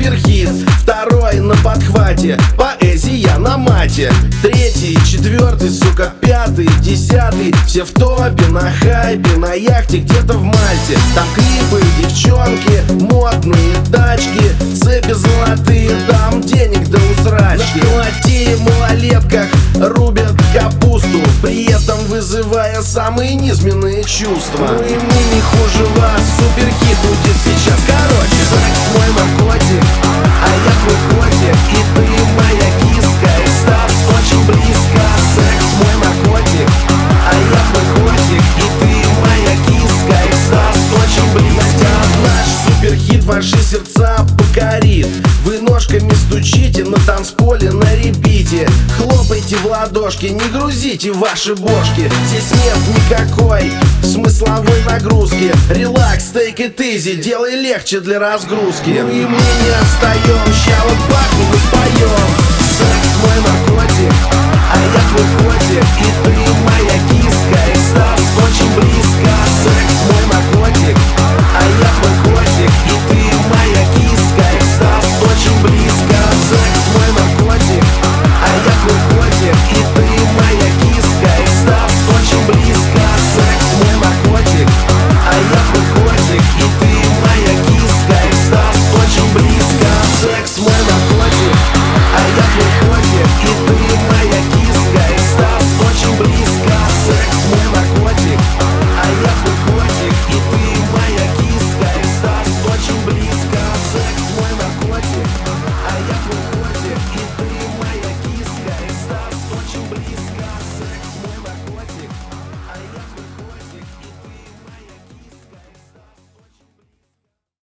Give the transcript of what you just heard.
суперхит. Второй на подхвате, поэзия на мате. Третий, четвертый, сука, пятый, десятый. Все в топе, на хайпе, на яхте где-то в Мальте. Там клипы, девчонки, модные тачки, цепи золотые, там денег до усрачки. На колоте малолетках рубят капусту, при этом вызывая самые низменные чувства. Ну и мы не хуже вас, суперхит будет сейчас. Короче, секс мой наркотик, а я твой котик, и ты моя киска, экстаз очень близко. Секс мой наркотик, а я твой котик, и ты моя киска, экстаз очень близко. Наш суперхит ваши сердца покорит. Вы ножками стучите на танцполе на репите. Хлопайте в ладошки, не грузите ваши бошки. Здесь нет никакой смысловой нагрузки. Релакс, take it easy, делай легче для разгрузки. Ну и мы не отстаем, ща вот бахнем и споем. Секс мой наркотик, а я твой котик, и ты моя киска, экстаз очень близко. Секс